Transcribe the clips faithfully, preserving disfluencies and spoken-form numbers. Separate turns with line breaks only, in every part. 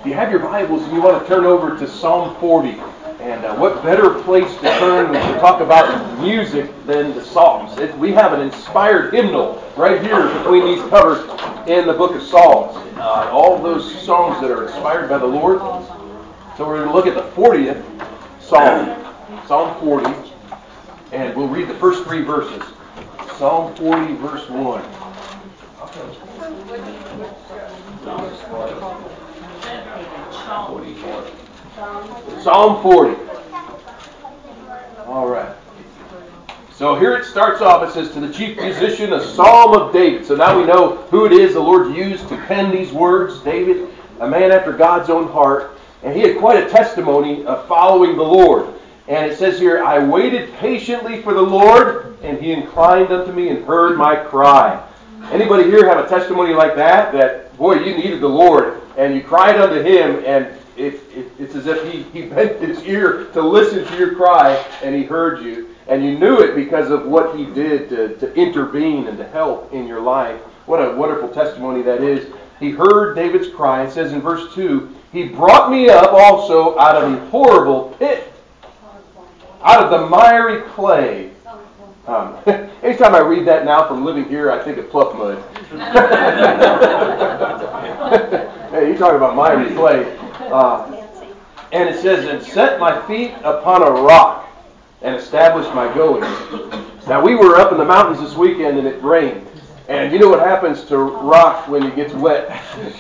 you have your Bibles and you want to turn over to Psalm forty, and uh, what better place to turn to talk about music than the Psalms? It, we have an inspired hymnal right here between these covers in the book of Psalms. Uh, all of those songs that are inspired by the Lord. So we're going to look at the fortieth Psalm, Psalm forty, and we'll read the first three verses. Psalm forty, verse one. Psalm forty. All right. So here it starts off. It says, to the chief musician, a psalm of David. So now we know who it is the Lord used to pen these words. David, a man after God's own heart. And he had quite a testimony of following the Lord. And it says here, I waited patiently for the Lord, and he inclined unto me and heard my cry. Anybody here have a testimony like that? That, boy, you needed the Lord, and you cried unto him, and it, it, it's as if he, he bent his ear to listen to your cry, and he heard you. And you knew it because of what he did to, to intervene and to help in your life. What a wonderful testimony that is. He heard David's cry. It says in verse two, he brought me up also out of the horrible pit, out of the miry clay. Um, anytime I read that now from living here, I think of Pluff Mud. Hey, you talk about miry clay. Uh, and it says, and set my feet upon a rock and established my goings. Now, we were up in the mountains this weekend and it rained. And you know what happens to rock when it gets wet?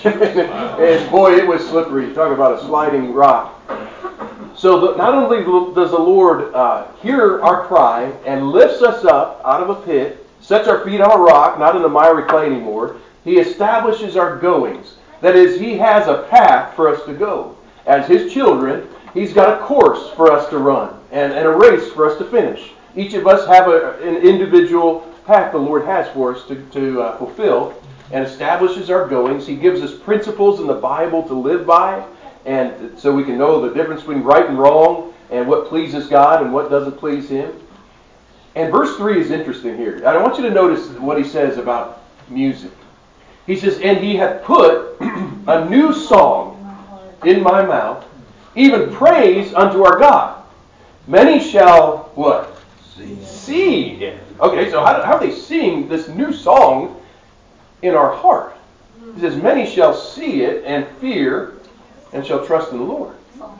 And boy, it was slippery. Talk about a sliding rock. So the, not only does the Lord uh, hear our cry and lifts us up out of a pit, sets our feet on a rock, not in the miry clay anymore, he establishes our goings. That is, he has a path for us to go. As his children, he's got a course for us to run and, and a race for us to finish. Each of us have a, an individual path the Lord has for us to, to uh, fulfill, and establishes our goings. He gives us principles in the Bible to live by, and so we can know the difference between right and wrong, and what pleases God and what doesn't please Him. And verse three is interesting here. I want you to notice what he says about music. He says, and he hath put a new song in my mouth, even praise unto our God. Many shall, what? See, see it. Okay, so how, how are they seeing this new song in our heart? He says, many shall see it and fear and shall trust in the Lord.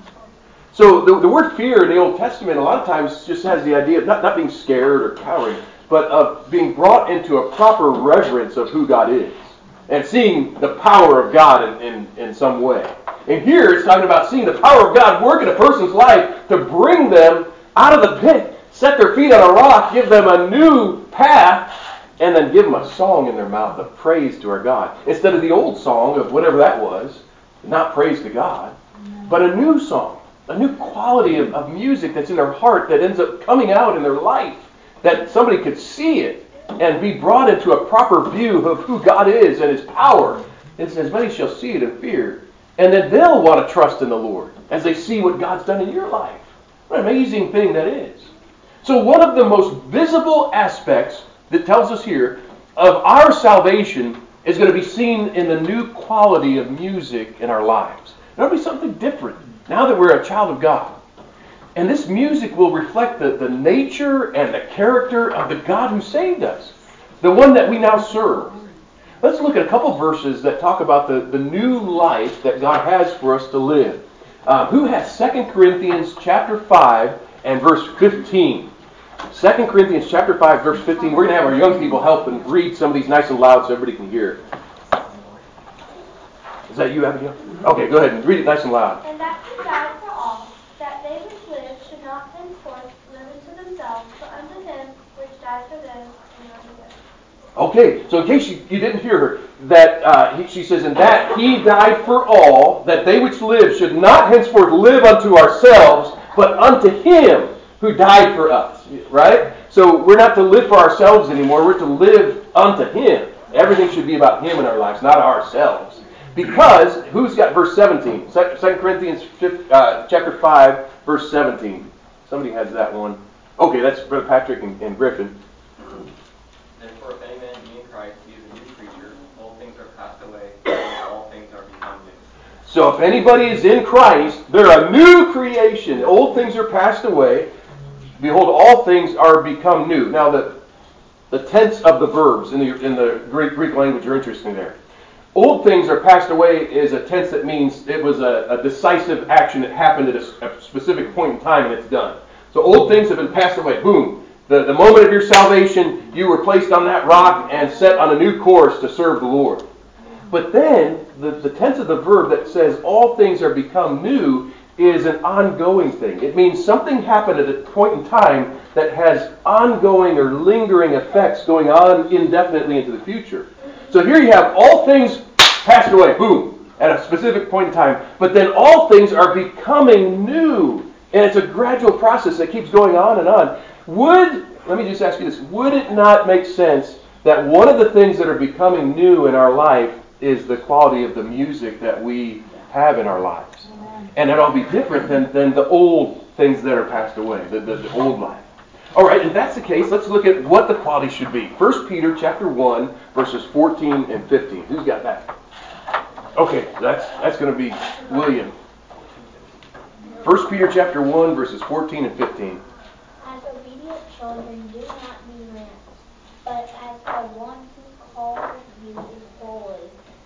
So the, the word fear in the Old Testament a lot of times just has the idea of not, not being scared or cowering, but of being brought into a proper reverence of who God is and seeing the power of God in, in, in some way. And here it's talking about seeing the power of God work in a person's life to bring them out of the pit, set their feet on a rock, give them a new path, and then give them a song in their mouth of praise to our God. Instead of the old song of whatever that was, not praise to God, but a new song, a new quality of, of music that's in their heart that ends up coming out in their life, that somebody could see it and be brought into a proper view of who God is and His power. It says, many shall see it and fear. And then they'll want to trust in the Lord as they see what God's done in your life. What an amazing thing that is. So one of the most visible aspects that tells us here of our salvation is going to be seen in the new quality of music in our lives. There'll be something different now that we're a child of God. And this music will reflect the, the nature and the character of the God who saved us, the one that we now serve. Let's look at a couple verses that talk about the, the new life that God has for us to live. Uh, who has Second Corinthians chapter five and verse fifteen? Second Corinthians chapter five, verse fifteen. We're going to have our young people help and read some of these nice and loud so everybody can hear. Is that you, Abigail? Okay, go ahead and read it nice and loud.
And that He died for all, that they which live should not henceforth live unto themselves, but unto Him which died for them and rose again.
Okay, so in case you, you didn't hear her, that uh, he, she says, and that He died for all, that they which live should not henceforth live unto ourselves, but unto Him who died for us. Right? So we're not to live for ourselves anymore. We're to live unto Him. Everything should be about Him in our lives, not ourselves. Because, who's got verse seventeen? Second Corinthians uh, chapter five, verse seventeen. Somebody has that one. Okay, that's Brother Patrick and, and Griffin.
Therefore, if any man be in Christ, he is a new creature. All things are passed away, and all things are become new.
So if anybody is in Christ, they're a new creation. Old things are passed away. Behold, all things are become new. Now the the tense of the verbs in the in the Greek Greek language are interesting there. Old things are passed away is a tense that means it was a, a decisive action that happened at a, a specific point in time and it's done. So old things have been passed away. Boom. The, the moment of your salvation, you were placed on that rock and set on a new course to serve the Lord. But then, the, the tense of the verb that says all things are become new is an ongoing thing. It means something happened at a point in time that has ongoing or lingering effects going on indefinitely into the future. So here you have all things passed away, boom, at a specific point in time. But then all things are becoming new. And it's a gradual process that keeps going on and on. Would, let me just ask you this, would it not make sense that one of the things that are becoming new in our life is the quality of the music that we have in our lives? And that'll be different than, than the old things that are passed away, the, the, the old life. All right, if that's the case, let's look at what the quality should be. First Peter chapter one, verses fourteen and fifteen. Who's got that? Okay, that's that's going to be William. First Peter chapter one, verses fourteen and fifteen.
As obedient children, do not be rants, but as the one who called you is holy,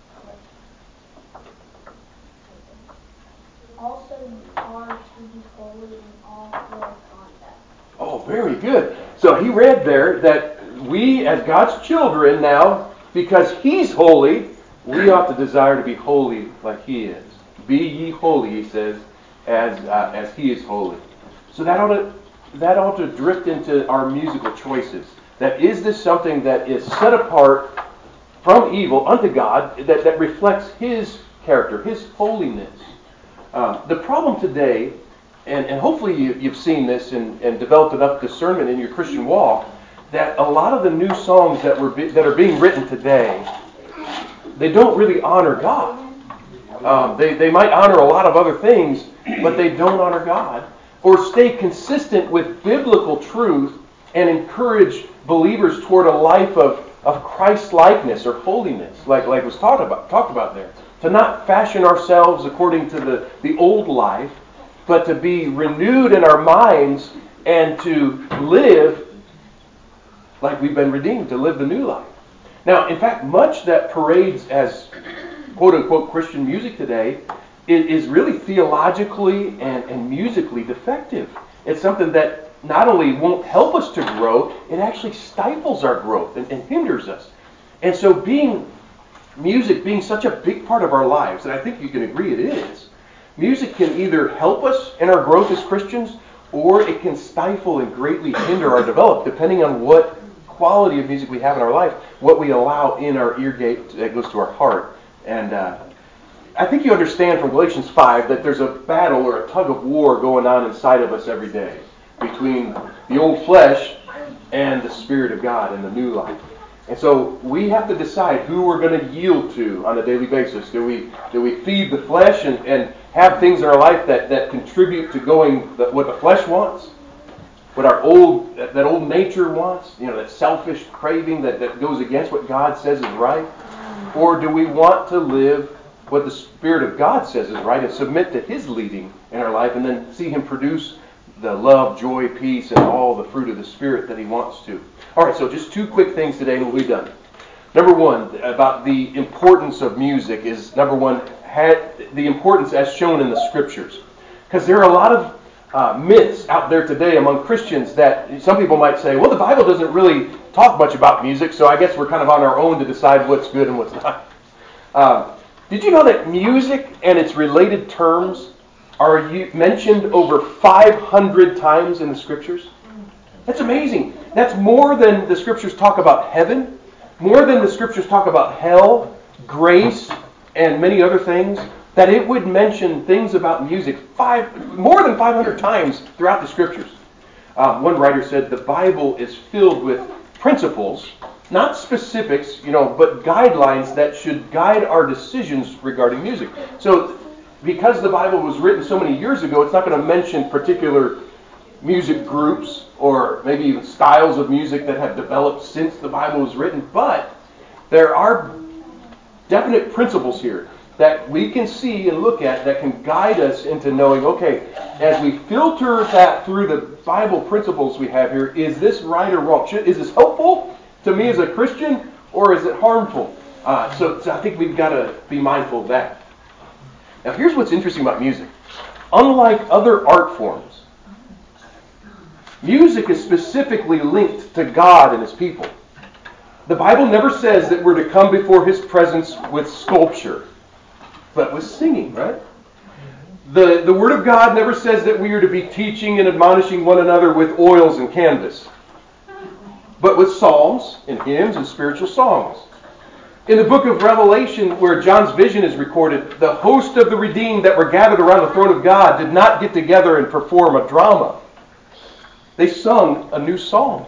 also you are to be holy in all your conduct.
Oh, very good. So he read there that we, as God's children now, because He's holy, we ought to desire to be holy like He is. Be ye holy, he says, as uh, as He is holy. So that ought to that ought to drift into our musical choices. That is this something that is set apart from evil unto God, that, that reflects His character, His holiness. Uh, the problem today, and, and hopefully you, you've seen this and, and developed enough discernment in your Christian walk, that a lot of the new songs that were be, that are being written today, they don't really honor God. Um, they, they might honor a lot of other things, but they don't honor God. Or stay consistent with biblical truth and encourage believers toward a life of, of Christ-likeness or holiness, like, like was talked about, talked about there. To not fashion ourselves according to the, the old life, but to be renewed in our minds and to live like we've been redeemed, to live the new life. Now, in fact, much that parades as quote-unquote Christian music today is, is really theologically and, and musically defective. It's something that not only won't help us to grow, it actually stifles our growth and, and hinders us. And so being music being such a big part of our lives, and I think you can agree it is, music can either help us in our growth as Christians, or it can stifle and greatly hinder our development, depending on what quality of music we have in our life, what we allow in our ear gate that goes to our heart. And uh, I think you understand from Galatians five that there's a battle or a tug of war going on inside of us every day between the old flesh and the Spirit of God and the new life. And so we have to decide who we're going to yield to on a daily basis. Do we do we feed the flesh and, and have things in our life that, that contribute to going the, what the flesh wants? What our old that, that old nature wants? You know, that selfish craving that, that goes against what God says is right? Or do we want to live what the Spirit of God says is right and submit to His leading in our life and then see Him produce the love, joy, peace, and all the fruit of the Spirit that He wants to? All right, so just two quick things today and we'll be done. Number one, about the importance of music is, number one, the importance as shown in the Scriptures. Because there are a lot of uh, myths out there today among Christians that some people might say, well, the Bible doesn't really talk much about music, so I guess we're kind of on our own to decide what's good and what's not. Um, did you know that music and its related terms are mentioned over five hundred times in the Scriptures? That's amazing. That's more than the Scriptures talk about heaven, more than the Scriptures talk about hell, grace, and many other things, that it would mention things about music five, more than five hundred times throughout the Scriptures. Um, one writer said the Bible is filled with principles, not specifics, you know, but guidelines that should guide our decisions regarding music. So, because the Bible was written so many years ago, it's not going to mention particular music groups or maybe even styles of music that have developed since the Bible was written, but there are definite principles here. that we can see and look at that can guide us into knowing, okay, as we filter that through the Bible principles we have here, is this right or wrong? Should, is this helpful to me as a Christian, or is it harmful? Uh, so, so I think we've got to be mindful of that. Now, here's what's interesting about music. Unlike other art forms, music is specifically linked to God and His people. The Bible never says that we're to come before His presence with sculpture, but with singing, right? The, the Word of God never says that we are to be teaching and admonishing one another with oils and canvas, but with psalms and hymns and spiritual songs. In the book of Revelation, where John's vision is recorded, the host of the redeemed that were gathered around the throne of God did not get together and perform a drama. They sung a new song.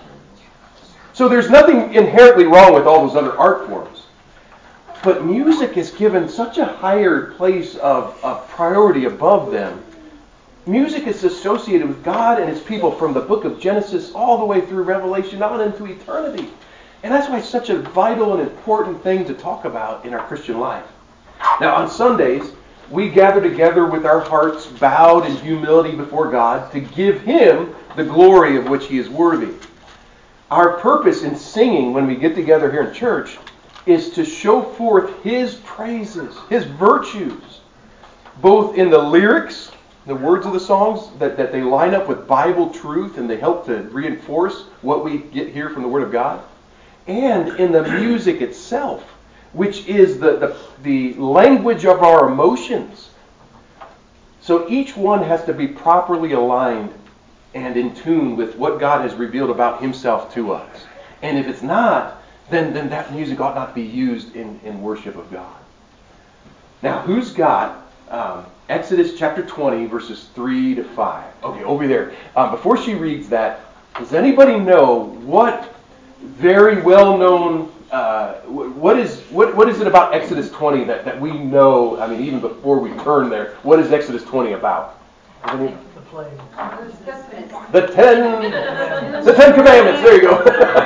So there's nothing inherently wrong with all those other art forms. But music is given such a higher place of, of priority above them. Music is associated with God and His people from the book of Genesis all the way through Revelation on into eternity. And that's why it's such a vital and important thing to talk about in our Christian life. Now, on Sundays, we gather together with our hearts bowed in humility before God to give Him the glory of which He is worthy. Our purpose in singing when we get together here in church is to show forth His praises, His virtues, both in the lyrics, the words of the songs, that, that they line up with Bible truth and they help to reinforce what we get here from the Word of God, and in the music itself, which is the, the, the language of our emotions. So each one has to be properly aligned and in tune with what God has revealed about Himself to us. And if it's not, then, then that music ought not be used in, in worship of God. Now, who's got um, Exodus chapter twenty, verses three to five? Okay, over there. Um, before she reads that, does anybody know what very well-known, uh, what is what what is it about Exodus twenty that, that we know, I mean, even before we turn there, what is Exodus twenty about? Any?
The plague.
The ten, the Ten Commandments, there you go.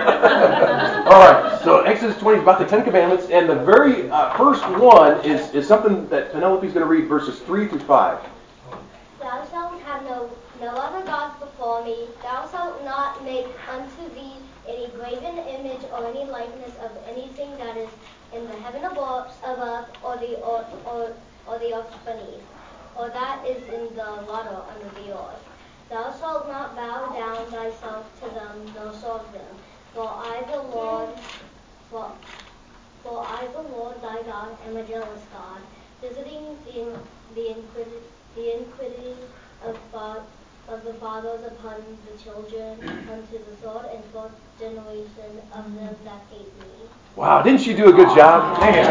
All right, so Exodus twenty is about the Ten Commandments, and the very uh, first one is, is something that Penelope's going to read, verses three through five.
Thou shalt have no, no other gods before me. Thou shalt not make unto thee any graven image or any likeness of anything that is in the heaven above, above or the or, or, or the earth beneath, or that is in the water under the earth. Thou shalt not bow down thyself to them, nor serve them. For I, the Lord, for, for I, the Lord thy God, am a jealous God, visiting the the iniquity, the iniquity of God. Of the fathers upon the children, unto the third and fourth generation of them that hate me.
Wow, didn't she do a good job? Man.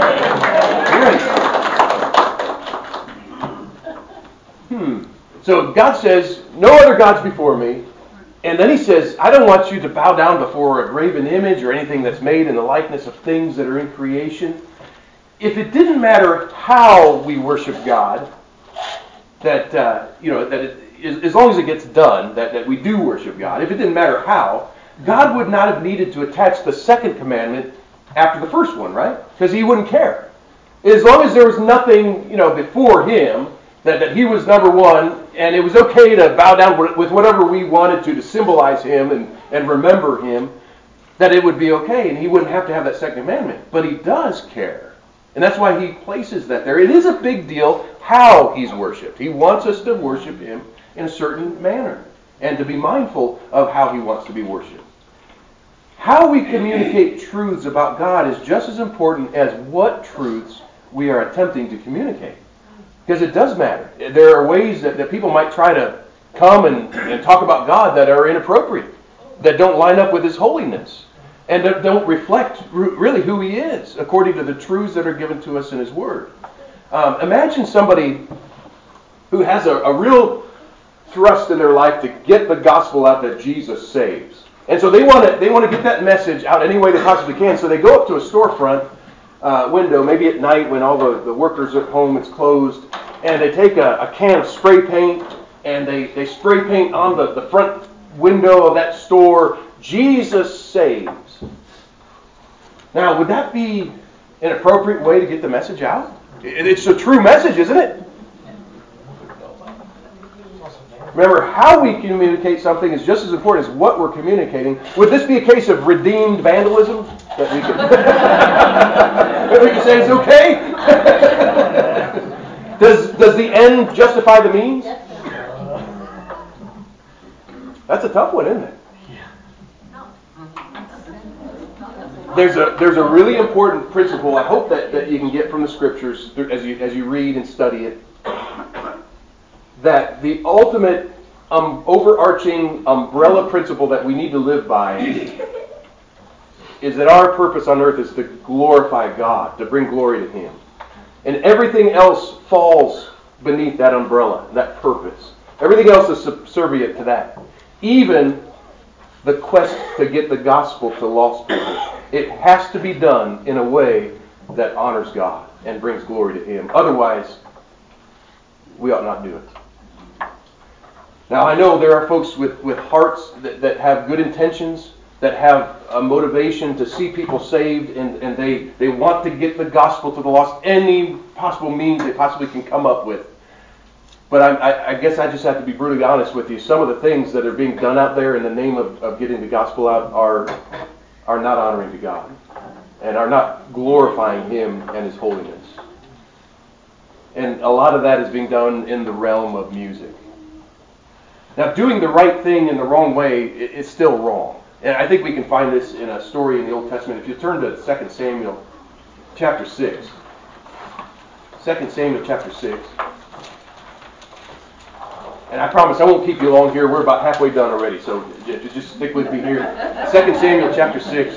Great. Hmm. So God says, no other gods before me. And then He says, I don't want you to bow down before a graven image or anything that's made in the likeness of things that are in creation. If it didn't matter how we worship God, that, uh, you know, that it, as long as it gets done, that, that we do worship God, if it didn't matter how, God would not have needed to attach the second commandment after the first one, right? Because He wouldn't care. As long as there was nothing, you know, before Him, that, that He was number one, and it was okay to bow down with whatever we wanted to to symbolize Him and, and remember Him, that it would be okay, and He wouldn't have to have that second commandment. But He does care. And that's why He places that there. It is a big deal how He's worshipped. He wants us to worship Him in a certain manner and to be mindful of how He wants to be worshipped. How we communicate truths about God is just as important as what truths we are attempting to communicate. Because it does matter. There are ways that, that people might try to come and, and talk about God that are inappropriate, that don't line up with His holiness, and that don't reflect really who He is according to the truths that are given to us in His Word. Um, imagine somebody who has a, a real thrust in their life to get the gospel out that Jesus saves. And so they want to they want to get that message out any way they possibly can. So they go up to a storefront uh, window, maybe at night when all the, the workers are at home, it's closed, and they take a, a can of spray paint and they, they spray paint on the, the front window of that store, Jesus saves. Now, would that be an appropriate way to get the message out? It's a true message, isn't it? Remember, how we communicate something is just as important as what we're communicating. Would this be a case of redeemed vandalism? That we can, that we can say is okay? does, does the end justify the means? That's a tough one, isn't it? There's a there's a really important principle I hope that, that you can get from the Scriptures as you as you read and study it. That the ultimate um, overarching umbrella principle that we need to live by is that our purpose on earth is to glorify God, to bring glory to Him. And everything else falls beneath that umbrella, that purpose. Everything else is subservient to that. Even the quest to get the gospel to lost people. It has to be done in a way that honors God and brings glory to Him. Otherwise, we ought not do it. Now, I know there are folks with, with hearts that, that have good intentions, that have a motivation to see people saved, and, and they, they want to get the gospel to the lost any possible means they possibly can come up with. But I, I, I guess I just have to be brutally honest with you. Some of the things that are being done out there in the name of, of getting the gospel out are, are not honoring to God and are not glorifying Him and His holiness. And a lot of that is being done in the realm of music. Now, doing the right thing in the wrong way is still wrong. And I think we can find this in a story in the Old Testament. If you turn to Second Samuel chapter six. Second Samuel chapter six. And I promise I won't keep you long here. We're about halfway done already, so just stick with me here. Second Samuel chapter six.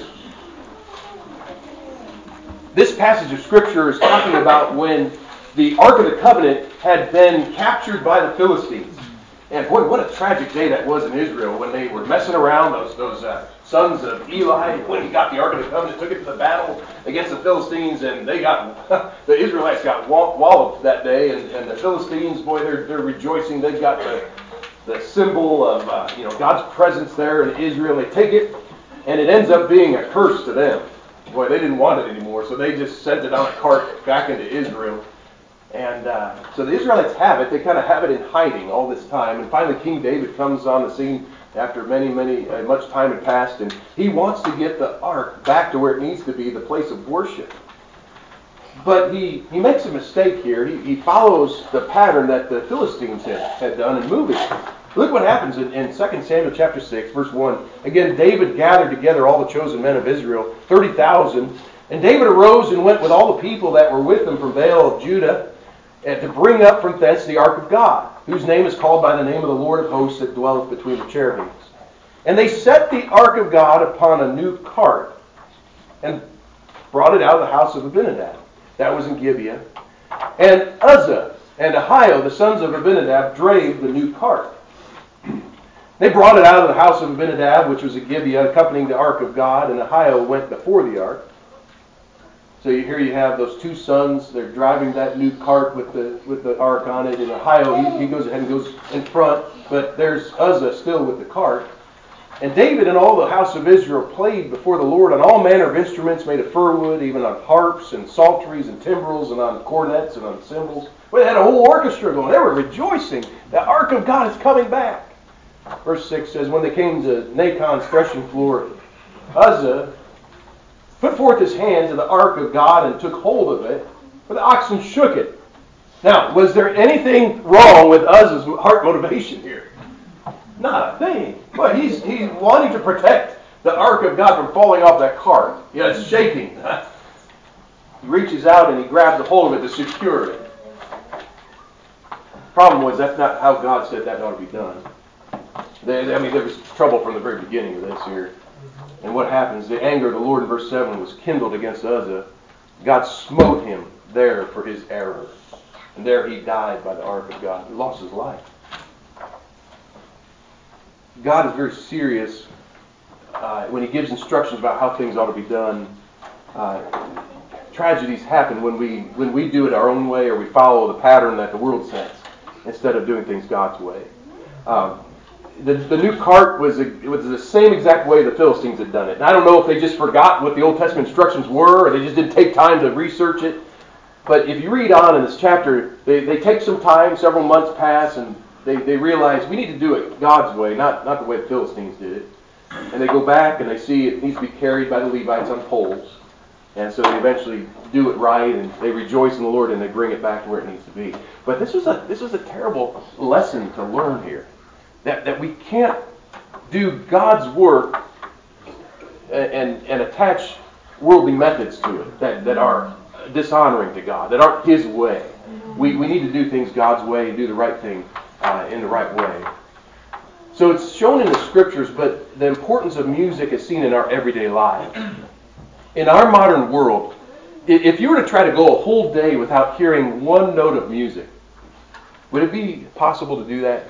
This passage of Scripture is talking about when the Ark of the Covenant had been captured by the Philistines. And boy, what a tragic day that was in Israel when they were messing around, those those uh, sons of Eli, when he got the Ark of the Covenant, took it to the battle against the Philistines, and they got, the Israelites got walloped that day, and, and the Philistines, boy, they're they're rejoicing. They've got the, the symbol of uh, you know God's presence there in Israel, and they take it, and it ends up being a curse to them. Boy, they didn't want it anymore, so they just sent it on a cart back into Israel. And uh, so the Israelites have it. They kind of have it in hiding all this time. And finally King David comes on the scene after many, many, uh, much time had passed. And he wants to get the ark back to where it needs to be, the place of worship. But he, he makes a mistake here. He, he follows the pattern that the Philistines had, had done in moving. Look what happens in, in Second Samuel chapter six, verse one. Again, David gathered together all the chosen men of Israel, thirty thousand. And David arose and went with all the people that were with him from Baal of Judah, and to bring up from thence the ark of God, whose name is called by the name of the Lord of hosts that dwelleth between the cherubims. And they set the ark of God upon a new cart, and brought it out of the house of Abinadab. That was in Gibeah. And Uzzah and Ahio, the sons of Abinadab, drave the new cart. They brought it out of the house of Abinadab, which was at Gibeah, accompanying the ark of God, and Ahio went before the ark. So here you have those two sons. They're driving that new cart with the with the ark on it. And Ahio, he, he goes ahead and goes in front. But there's Uzzah still with the cart. And David and all the house of Israel played before the Lord on all manner of instruments made of fir wood, even on harps and psalteries and timbrels and on cornets and on cymbals. Well, they had a whole orchestra going. They were rejoicing. The ark of God is coming back. Verse six says, when they came to Nachon's threshing floor, Uzzah put forth his hand to the ark of God and took hold of it, but the oxen shook it. Now, was there anything wrong with Uzzah's heart motivation here? Not a thing. But he's he's wanting to protect the ark of God from falling off that cart. Yeah, it's shaking. He reaches out and he grabs a hold of it to secure it. Problem was, that's not how God said that ought to be done. They, I mean, there was trouble from the very beginning of this here. And what happens? The anger of the Lord in verse seven was kindled against Uzzah. God smote him there for his error. And there he died by the ark of God. He lost his life. God is very serious uh, when he gives instructions about how things ought to be done. Uh, tragedies happen when we when we do it our own way, or we follow the pattern that the world sets instead of doing things God's way. Um, The, the new cart was, a, it was the same exact way the Philistines had done it. And I don't know if they just forgot what the Old Testament instructions were, or they just didn't take time to research it. But if you read on in this chapter, they, they take some time, several months pass, and they, they realize we need to do it God's way, not, not the way the Philistines did it. And they go back and they see it needs to be carried by the Levites on poles. And so they eventually do it right, and they rejoice in the Lord, and they bring it back to where it needs to be. But this was a this was a terrible lesson to learn here, that that we can't do God's work and and, and attach worldly methods to it that, that are dishonoring to God, that aren't His way. We we need to do things God's way and do the right thing uh, in the right way. So it's shown in the Scriptures, but the importance of music is seen in our everyday lives. In our modern world, if you were to try to go a whole day without hearing one note of music, would it be possible to do that?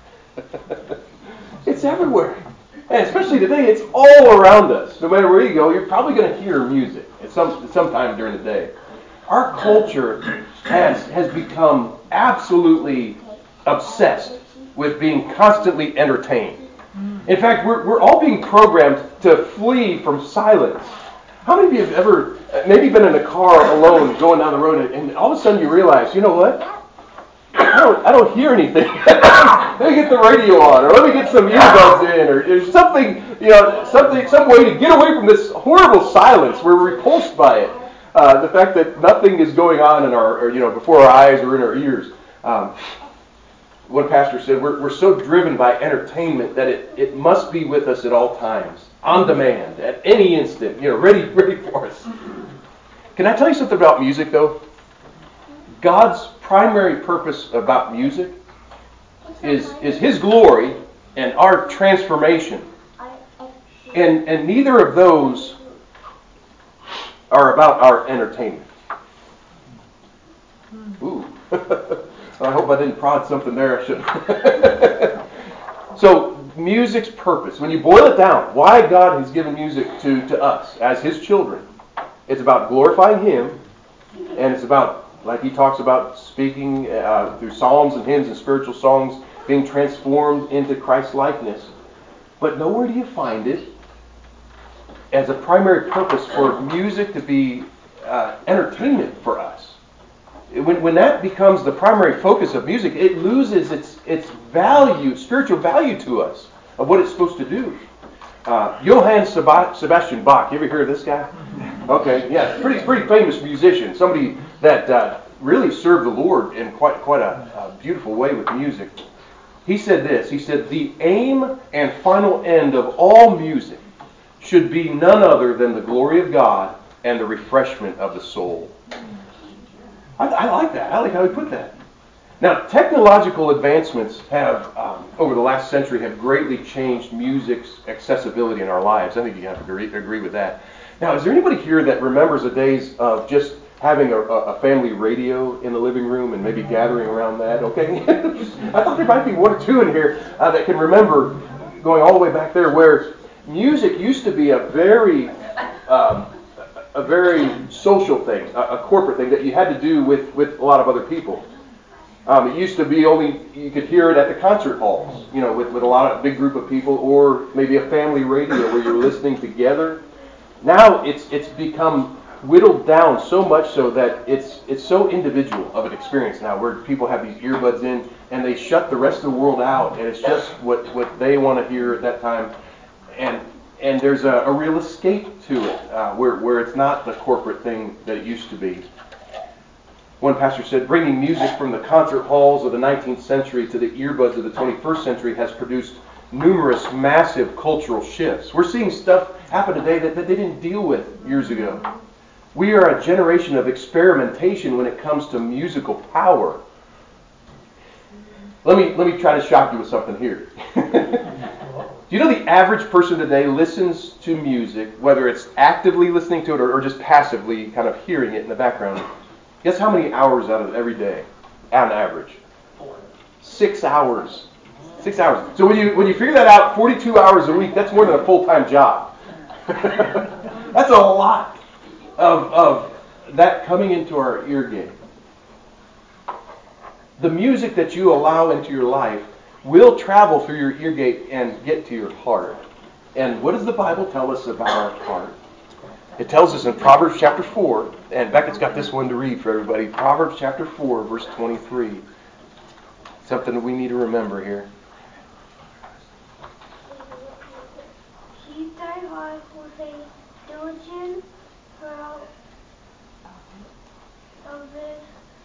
It's everywhere. And especially today, it's all around us. No matter where you go, you're probably going to hear music at some sometime during the day. Our culture has has become absolutely obsessed with being constantly entertained. In fact, we're we're all being programmed to flee from silence. How many of you have ever maybe been in a car alone going down the road, and, and all of a sudden you realize, you know what? I don't I don't hear anything. Let me get the radio on, or let me get some earbuds in, or there's something, you know, something, some way to get away from this horrible silence. We're repulsed by it. Uh, the fact that nothing is going on in our, or, you know, before our eyes or in our ears. Um, one pastor said, we're, we're so driven by entertainment that it, it must be with us at all times, on demand, at any instant, you know, ready, ready for us. Can I tell you something about music, though? God's primary purpose about music is, is His glory and our transformation. And, and neither of those are about our entertainment. Ooh. I hope I didn't prod something there I shouldn't. So, music's purpose, when you boil it down, why God has given music to, to us as His children, it's about glorifying Him, and it's about, like He talks about, speaking uh, through psalms and hymns and spiritual songs, being transformed into Christ's likeness. But nowhere do you find it as a primary purpose for music to be uh, entertainment for us. When, when that becomes the primary focus of music, it loses its its value, spiritual value to us of what it's supposed to do. Uh, Johann Seb- Sebastian Bach. You ever hear of this guy? Okay, yeah, pretty pretty famous musician. Somebody that uh, really served the Lord in quite quite a, a beautiful way with music. He said this. He said, "The aim and final end of all music should be none other than the glory of God and the refreshment of the soul." I, I like that. I like how he put that. Now, technological advancements have, um, over the last century, have greatly changed music's accessibility in our lives. I think you have to agree, agree with that. Now, is there anybody here that remembers the days of just having a, a family radio in the living room and maybe gathering around that? Okay. I thought there might be one or two in here uh, that can remember going all the way back there, where music used to be a very... Um, a very social thing, a, a corporate thing that you had to do with, with a lot of other people. Um, it used to be only, you could hear it at the concert halls, you know, with, with a lot of big group of people, or maybe a family radio where you were listening together. Now it's it's become whittled down so much so that it's it's so individual of an experience now, where people have these earbuds in and they shut the rest of the world out, and it's just what, what they want to hear at that time. And And there's a, a real escape to it, uh, where, where it's not the corporate thing that it used to be. One pastor said, bringing music from the concert halls of the nineteenth century to the earbuds of the twenty-first century has produced numerous massive cultural shifts. We're seeing stuff happen today that, that they didn't deal with years ago. We are a generation of experimentation when it comes to musical power. Let me, let me try to shock you with something here. Do you know the average person today listens to music, whether it's actively listening to it or, or just passively kind of hearing it in the background? Guess how many hours out of every day, on average? Six hours. Six hours. So when you when you figure that out, forty-two hours a week, that's more than a full-time job. That's a lot of, of that coming into our ear game. The music that you allow into your life will travel through your ear gate and get to your heart. And what does the Bible tell us about our heart? It tells us in Proverbs chapter four, and Beckett's got this one to read for everybody. Proverbs chapter four, verse twenty-three. Something that we need to remember here.
Keep thy heart with a diligent throughout of it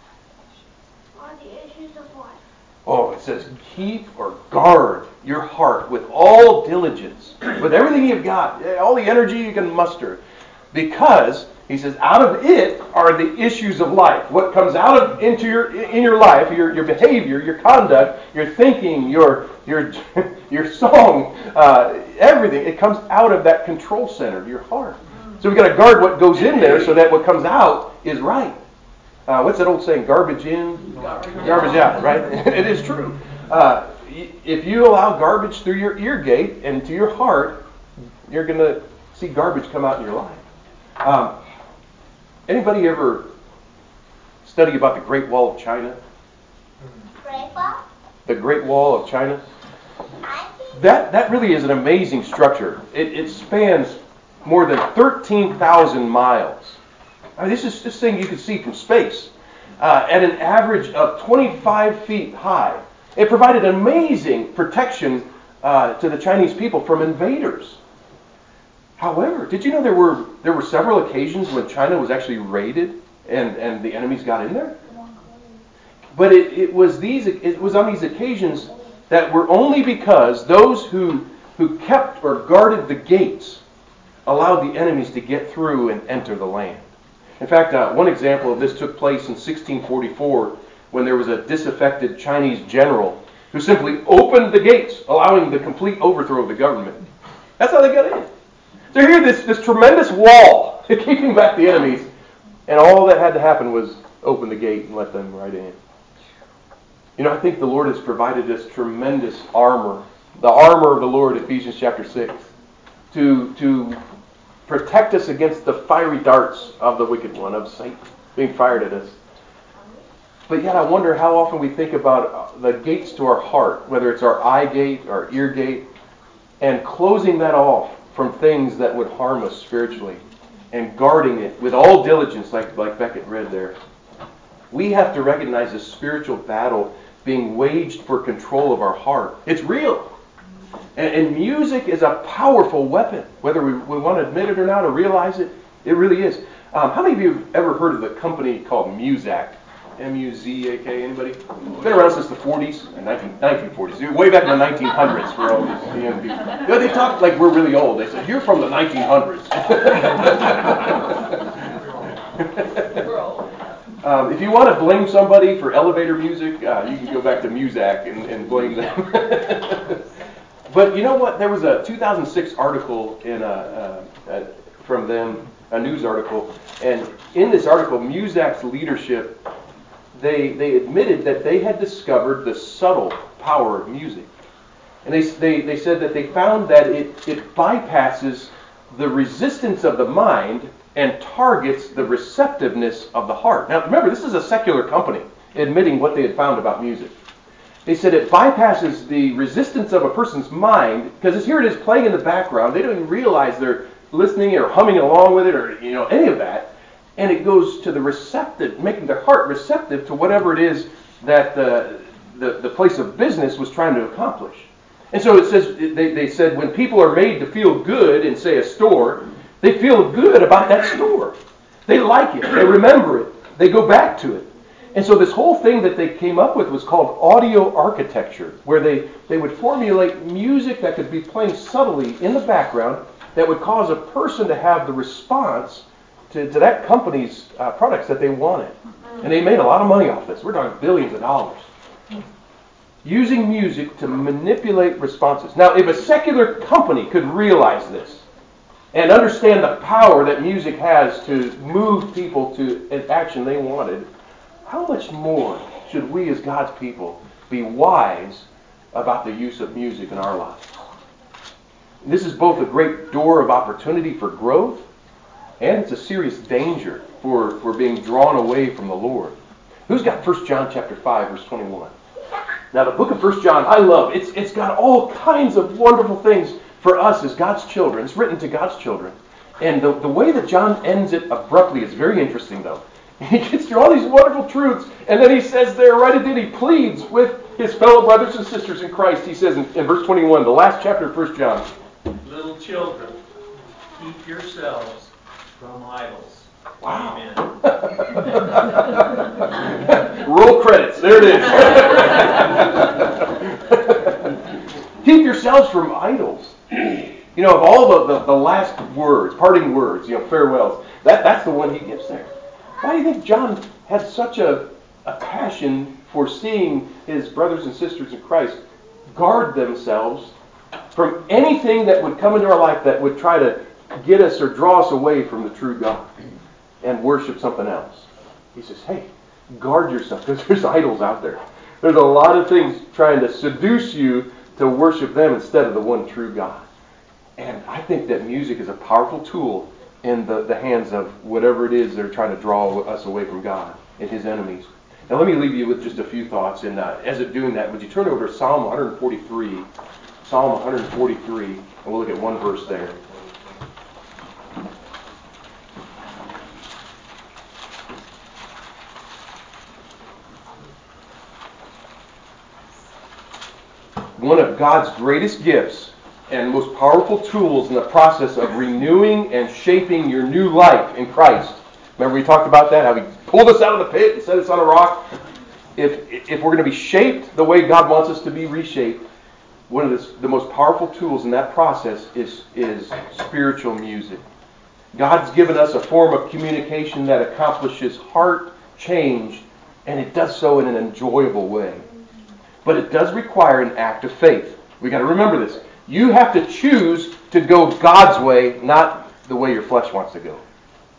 are the issues of life.
Oh, it says, keep or guard your heart with all diligence, with everything you've got, all the energy you can muster. Because, he says, out of it are the issues of life. What comes out of into your in your life, your, your behavior, your conduct, your thinking, your your your song, uh, everything, it comes out of that control center, your heart. So we've got to guard what goes in there so that what comes out is right. Uh, what's that old saying? Garbage in, garbage, garbage out, right? It is true. Uh, if you allow garbage through your ear gate and to your heart, you're going to see garbage come out in your life. Um, anybody ever study about the Great Wall of China?
Great Wall?
The Great Wall of China?
I think
That that really is an amazing structure. It, it spans more than thirteen thousand miles. I mean, this is this thing you can see from space uh, at an average of twenty-five feet high. It provided amazing protection uh, to the Chinese people from invaders. However, did you know there were there were several occasions when China was actually raided and, and the enemies got in there? But it, it was these it was on these occasions that were only because those who who kept or guarded the gates allowed the enemies to get through and enter the land. In fact, uh, one example of this took place in sixteen forty-four when there was a disaffected Chinese general who simply opened the gates, allowing the complete overthrow of the government. That's how they got in. So here, this, this tremendous wall keeping back the enemies, and all that had to happen was open the gate and let them right in. You know, I think the Lord has provided this tremendous armor, the armor of the Lord, Ephesians chapter six, to to protect us against the fiery darts of the wicked one, of Satan, being fired at us. But yet I wonder how often we think about the gates to our heart, whether it's our eye gate, our ear gate, and closing that off from things that would harm us spiritually, and guarding it with all diligence, like, like Beckett read there. We have to recognize the spiritual battle being waged for control of our heart. It's real. And, and music is a powerful weapon, whether we, we want to admit it or not or realize it. It really is. Um, how many of you have ever heard of the company called Muzak? M U Z A K, anybody? It's been around since the forties, and nineteen forties, way back in the nineteen hundreds for all these young people. You know, they talk like we're really old. They said, you're from the nineteen hundreds. um, if you want to blame somebody for elevator music, uh, you can go back to Muzak and, and blame them. But you know what? There was a two thousand six article in a, a, a, from them, a news article, and in this article, Muzak's leadership, They they admitted that they had discovered the subtle power of music. And they they, they said that they found that it, it bypasses the resistance of the mind and targets the receptiveness of the heart. Now remember, this is a secular company admitting what they had found about music. They said it bypasses the resistance of a person's mind, because here it is playing in the background. They don't even realize they're listening or humming along with it or you know any of that. And it goes to the receptive, making their heart receptive to whatever it is that the, the, the place of business was trying to accomplish. And so it says, they, they said when people are made to feel good in, say, a store, they feel good about that store. They like it. They remember it. They go back to it. And so this whole thing that they came up with was called audio architecture, where they, they would formulate music that could be playing subtly in the background that would cause a person to have the response To, to that company's uh, products that they wanted. And they made a lot of money off this. We're talking billions of dollars. Using music to manipulate responses. Now, if a secular company could realize this and understand the power that music has to move people to an action they wanted, how much more should we as God's people be wise about the use of music in our lives? This is both a great door of opportunity for growth, and it's a serious danger for, for being drawn away from the Lord. Who's got First John chapter five, verse twenty-one? Now the book of First John, I love. It's it's got all kinds of wonderful things for us as God's children. It's written to God's children. And the, the way that John ends it abruptly is very interesting, though. He gets through all these wonderful truths, and then he says there, right at the end, he pleads with his fellow brothers and sisters in Christ. He says in, in verse twenty-one, the last chapter of First John,
Little children, keep yourselves from idols.
wow.
Amen.
Roll credits. There it is. Keep yourselves from idols. You know, of all the, the, the last words, parting words, you know, farewells, that, that's the one he gives there. Why do you think John had such a, a passion for seeing his brothers and sisters in Christ guard themselves from anything that would come into our life that would try to get us or draw us away from the true God and worship something else? He says, hey, guard yourself, because there's idols out there. There's a lot of things trying to seduce you to worship them instead of the one true God. And I think that music is a powerful tool in the, the hands of whatever it is that are trying to draw us away from God and His enemies. Now let me leave you with just a few thoughts. And uh, as of doing that, would you turn over to Psalm one forty-three? Psalm one forty-three, and we'll look at one verse there. One of God's greatest gifts and most powerful tools in the process of renewing and shaping your new life in Christ. Remember we talked about that, how He pulled us out of the pit and set us on a rock. If if we're going to be shaped the way God wants us to be reshaped, one of the, the most powerful tools in that process is, is spiritual music. God's given us a form of communication that accomplishes heart change, and it does so in an enjoyable way. But it does require an act of faith. We've got to remember this. You have to choose to go God's way, not the way your flesh wants to go.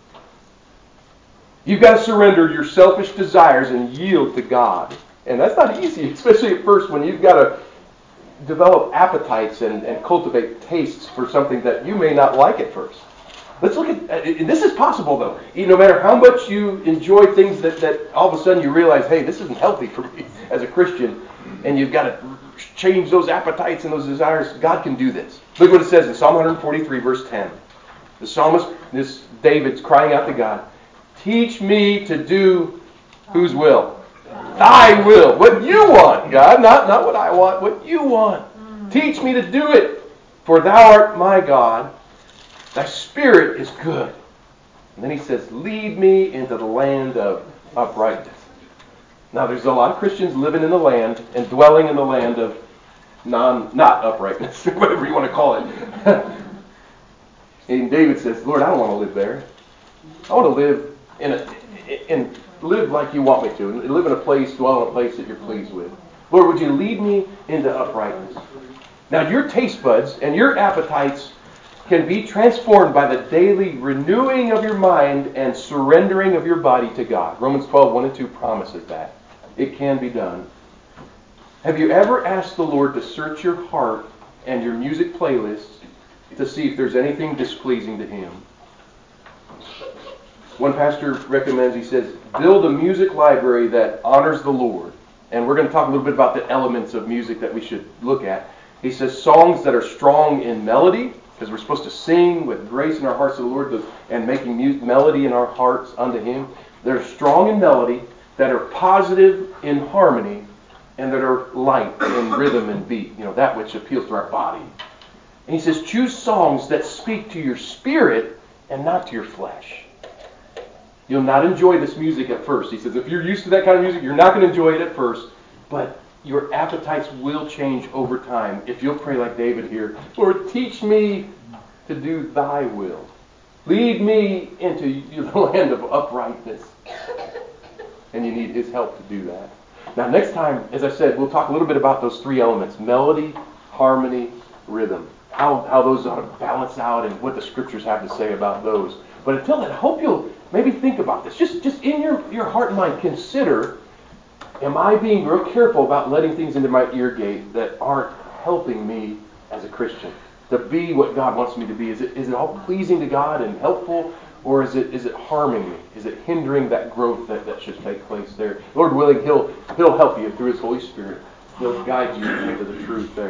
You've got to surrender your selfish desires and yield to God. And that's not easy, especially at first when you've got to develop appetites and, and cultivate tastes for something that you may not like at first. Let's look at, and this is possible though. No matter how much you enjoy things that, that all of a sudden you realize, hey, this isn't healthy for me as a Christian, and you've got to change those appetites and those desires, God can do this. Look what it says in Psalm one forty-three, verse ten. The psalmist, this David's crying out to God, teach me to do whose will? Thy will. What you want, God. Not, not what I want. What you want. Teach me to do it. For thou art my God. Thy spirit is good. And then he says, lead me into the land of uprightness. Now there's a lot of Christians living in the land and dwelling in the land of non, not uprightness, whatever you want to call it. And David says, Lord, I don't want to live there. I want to live in a, in live like you want me to. Live in a place, dwell in a place that you're pleased with. Lord, would you lead me into uprightness? Now your taste buds and your appetites can be transformed by the daily renewing of your mind and surrendering of your body to God. Romans twelve, one and two promises that. It can be done. Have you ever asked the Lord to search your heart and your music playlists to see if there's anything displeasing to Him? One pastor recommends, he says, build a music library that honors the Lord. And we're going to talk a little bit about the elements of music that we should look at. He says songs that are strong in melody, because we're supposed to sing with grace in our hearts to the Lord and making music, melody in our hearts unto Him. That are strong in melody, that are positive in harmony, and that are light in rhythm and beat. You know, that which appeals to our body. And he says, choose songs that speak to your spirit and not to your flesh. You'll not enjoy this music at first. He says, if you're used to that kind of music, you're not going to enjoy it at first. But your appetites will change over time if you'll pray like David here. Lord, teach me to do thy will. Lead me into the land of uprightness. And you need His help to do that. Now, next time, as I said, we'll talk a little bit about those three elements: melody, harmony, rhythm. How, how those ought to balance out and what the Scriptures have to say about those. But until then, I hope you'll maybe think about this. Just, just in your, your heart and mind, consider, am I being real careful about letting things into my ear gate that aren't helping me as a Christian to be what God wants me to be? Is it, is it all pleasing to God and helpful? Or is it is it harming me? Is it hindering that growth that, that should take place there? Lord willing, He'll He'll help you through His Holy Spirit. He'll guide you into the truth there.